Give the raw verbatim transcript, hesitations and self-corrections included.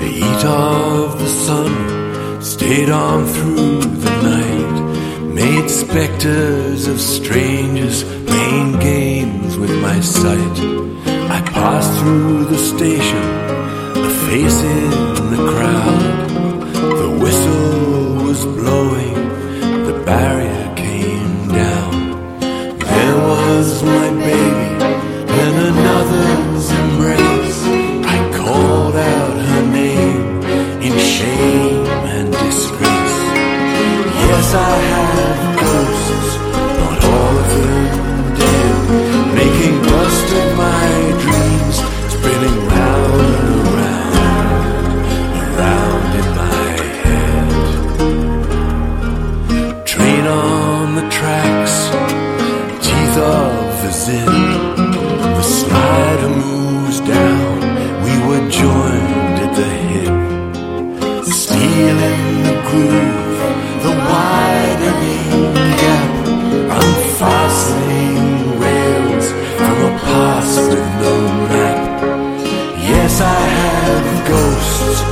The heat of the sun stayed on through the night, made specters of strangers playing games with my sight. I passed through the station, a face in the crowd. The whistle was blowing, the barrier came down. There was my baby in another's embrace. I called out her name in shame and disgrace. Yes, I have ghosts, not all of them dead, making dust of my dreams, spinning round and around, around in my head. Train on the tracks, teeth of the Zin. The slider moves down, we were joined at the hip. Steel in the groove, the widening gap, unfastening rails from a past with no map. Yes, I have ghosts,